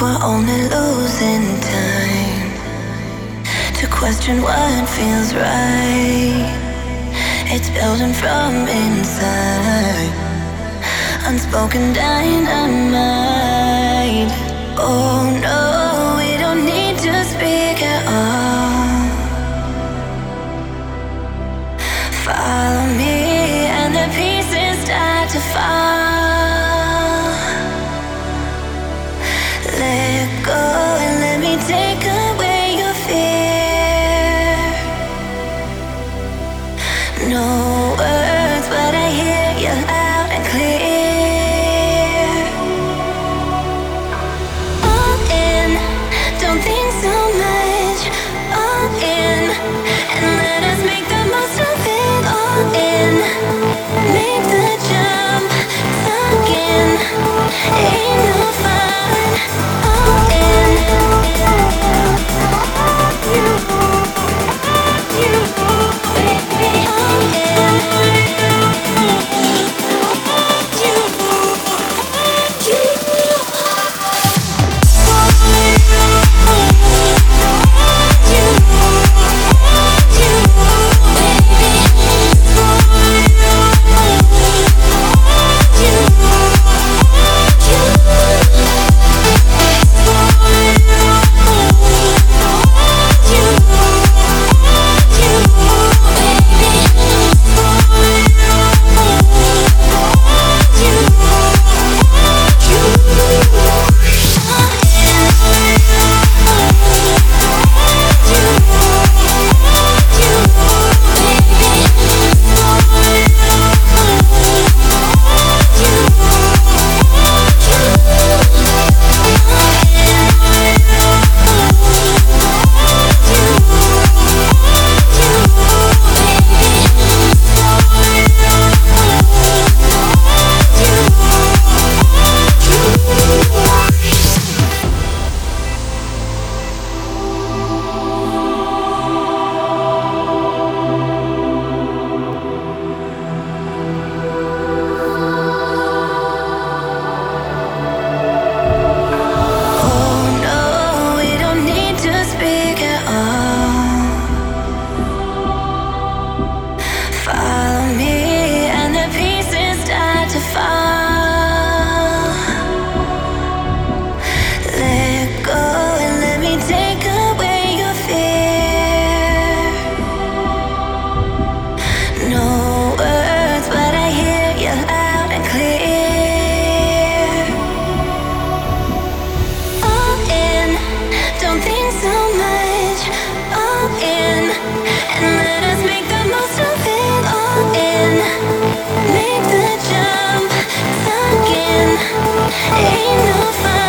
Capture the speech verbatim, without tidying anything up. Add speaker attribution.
Speaker 1: We're only losing time to question what feels right. It's building from inside, unspoken dynamite. Oh no, we don't need to speak at all. Follow me and the pieces start to fall. Let go and let me take away your fear. No words, but I hear you loud and clear. All in, don't think so much. All in, and let us make the most of it. All in, make the jump, suck in, ain't no fun. All in, you, you, baby. All in, you, you. Follow me and the pieces start to fall. Let go and let me take away your fear. No words, but I hear you loud and clear. All in, don't think so much. All in, and let us make the most of it. All in, make the jump, suck in, ain't no fun.